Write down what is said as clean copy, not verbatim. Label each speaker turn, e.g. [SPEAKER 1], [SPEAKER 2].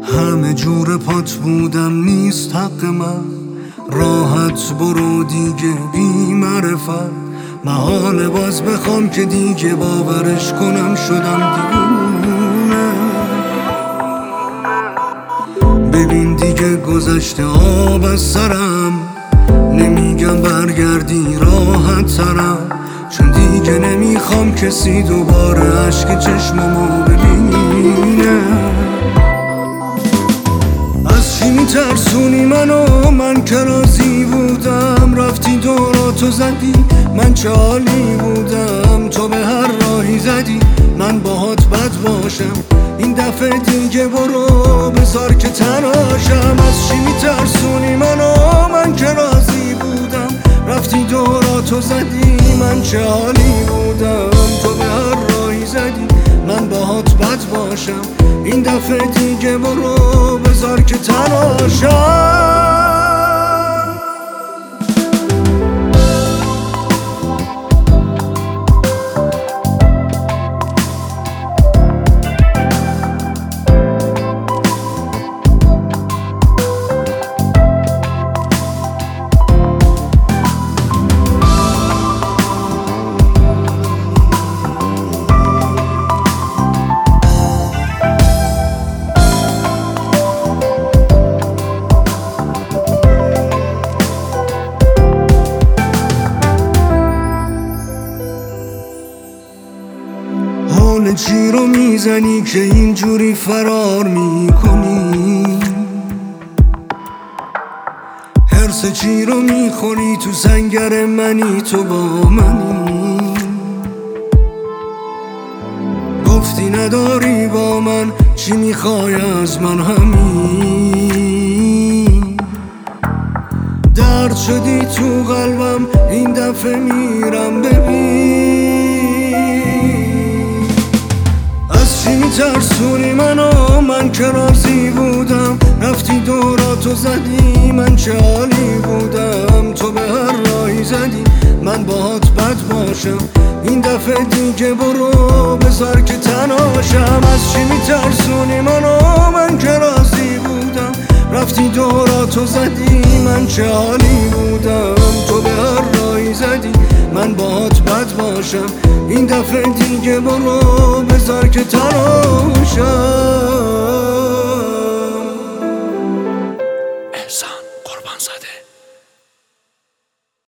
[SPEAKER 1] همه جور پات بودم نیست حق من، راحت برو دیگه بی معرفت. محاله باز بخوام که دیگه باورش کنم شدم دیوونه. ببین دیگه گذشته آب از سرم، نمیگم برگردی راحت ترم، چون دیگه نمیخوام کسی دوباره عشق چشممو ببینه. از چی میترسونی منو؟ من که راضی بودم، رفتی دوراتو زدی، من چه حالی بودم. تو به هر راهی زدی من باهات بد باشم، این دفعه دیگه برو بذار که تناشم. از چی میترسونی منو؟ من که راضی بودم، رفتی دوراتو زدی، من چه حالی بودم. تو به هر راهی زدی من باهات بد باشم، این دفعه دیگه برو بذار که تناشم. حال چی رو میزنی که اینجوری فرار میکنی؟ حرص چی رو میخوری تو سنگر منی؟ تو با منی؟ گفتی نداری با من، چی میخوای از من؟ همین درد شدی تو قلبم، این دفعه میرم ببین. چی میترسونی منو؟ من که راضی بودم، رفتی دوراتو زدی، من چه حالی بودم. تو به هر راهی زدی من باهات بد باشم، این دفعه دیگه برو بذار که تناشم. از چی میترسونی منو؟ من که راضی بودم، رفتی دوراتو زدی، من چه حالی بودم. تو به هر راهی زدی من باهات بد باشم، این دفعه دیگه برو بذار که تناشم.